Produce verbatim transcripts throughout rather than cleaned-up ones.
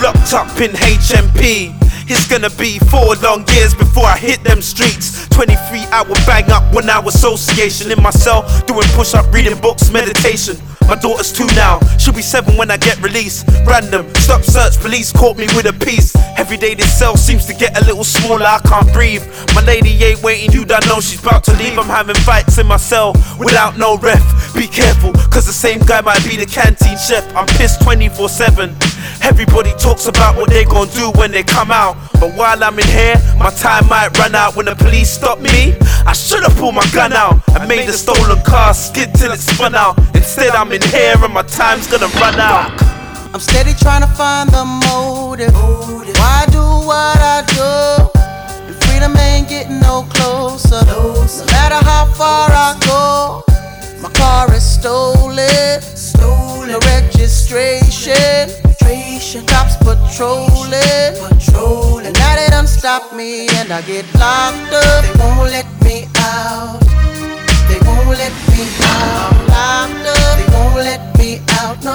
locked up in H M P. It's gonna be four long years before I hit them streets. Twenty-three hour bang up, one hour association. In my cell, doing push-up, reading books, meditation. My daughter's two now, she'll be seven when I get released. Random, stop search, police caught me with a piece. Every day this cell seems to get a little smaller, I can't breathe. My lady ain't waiting, you don't know she's about to leave. I'm having fights in my cell without no ref. Be careful, cause the same guy might be the canteen chef. I'm pissed twenty-four seven. Everybody talks about what they gon' do when they come out, but while I'm in here, my time might run out. When the police stop me, I should've pulled my gun out and made the stolen car skid till it spun out. Instead I'm in here and my time's gonna run out. I'm steady trying to find the motive. Why do what I do? And freedom ain't getting no closer. No matter how far I go, my car is stolen. No registration. Cops patrolling. And now they done stop me and I get locked up. They won't let me out. They won't let me out. I'm locked up. They won't let me out. No,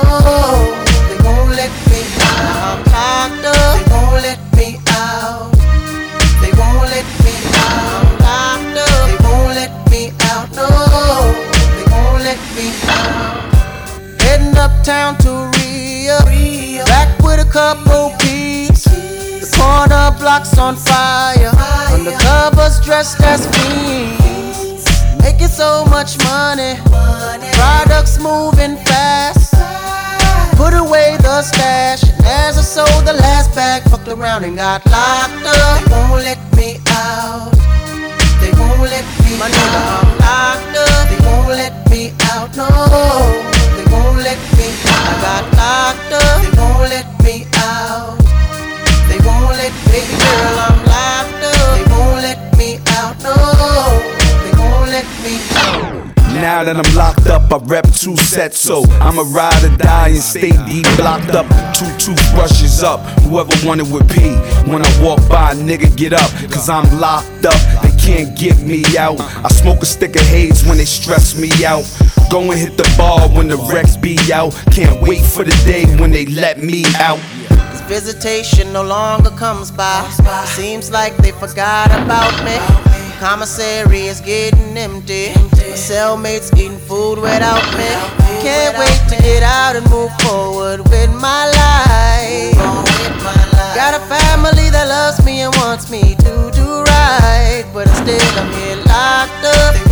they won't let me out. I'm locked up. They won't let me out. They won't let me out. I'm locked up. They won't let me out. No, they won't let me out. Heading uptown to Rio, back with a couple peeps. The corner block's on fire. Undercovers dressed as fiends, making so much money. Products moving fast. Put away the stash, and as I sold the last bag, fucked around and got locked up. They won't let me out. They won't let me My nigga, I'm locked up. They won't let me out. No, they won't let me out. I got locked up. They won't let me out. They won't let me, baby girl, I'm locked up. They won't let me out. No, they won't let me out. Now that I'm locked up, I rep two sets, so I'ma ride or die and stay deep blocked up. Two toothbrushes up, whoever wanted with P. When I walk by, nigga get up, cause I'm locked up. They can't get me out. I smoke a stick of haze when they stress me out. Go and hit the bar when the Rex be out. Can't wait for the day when they let me out. Visitation no longer comes by. It seems like they forgot about me. Commissary is getting empty. My cellmates eating food without me. Can't wait to get out and move forward with my life. Got a family that loves me and wants me to do right, but instead I'm here locked up.